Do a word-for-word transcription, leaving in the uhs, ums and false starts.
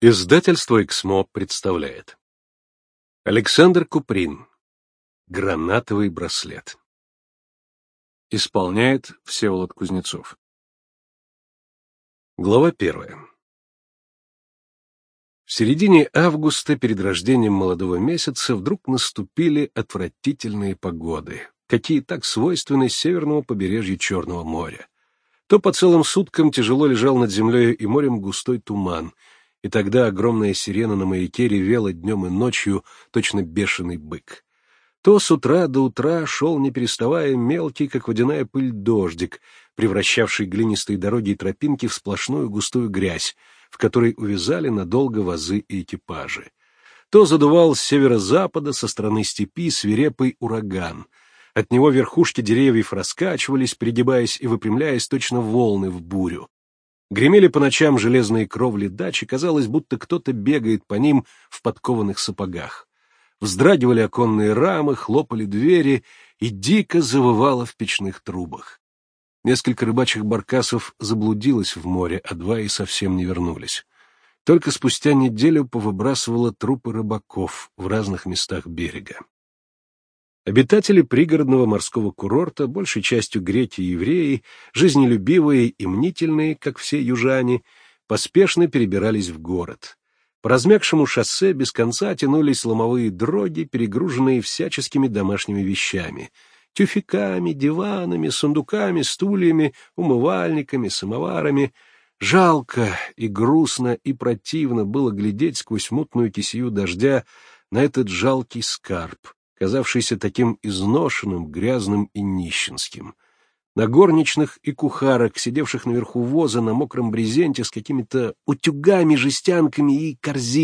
Издательство «Эксмо» представляет. Александр Куприн. Гранатовый браслет. Исполняет Всеволод Кузнецов. Глава первая. В середине августа, перед рождением молодого месяца, вдруг наступили отвратительные погоды, какие так свойственны северному побережью Черного моря. То по целым суткам тяжело лежал над землею и морем густой туман, и тогда огромная сирена на маяке ревела днем и ночью, точно бешеный бык. То с утра до утра шел, не переставая, мелкий, как водяная пыль, дождик, превращавший глинистые дороги и тропинки в сплошную густую грязь, в которой увязали надолго вазы и экипажи. То задувал с северо-запада, со стороны степи, свирепый ураган. От него верхушки деревьев раскачивались, пригибаясь и выпрямляясь, точно волны в бурю. Гремели по ночам железные кровли дач, и казалось, будто кто-то бегает по ним в подкованных сапогах. Вздрагивали оконные рамы, хлопали двери, и дико завывало в печных трубах. Несколько рыбачьих баркасов заблудилось в море, а два и совсем не вернулись. Только спустя неделю повыбрасывало трупы рыбаков в разных местах берега. Обитатели пригородного морского курорта, большей частью греки и евреи, жизнелюбивые и мнительные, как все южане, поспешно перебирались в город. По размягшему шоссе без конца тянулись ломовые дроги, перегруженные всяческими домашними вещами — тюфяками, диванами, сундуками, стульями, умывальниками, самоварами. Жалко и грустно и противно было глядеть сквозь мутную кисею дождя на этот жалкий скарб, казавшийся таким изношенным, грязным и нищенским. На горничных и кухарок, сидевших наверху воза на мокром брезенте с какими-то утюгами, жестянками и корзинами,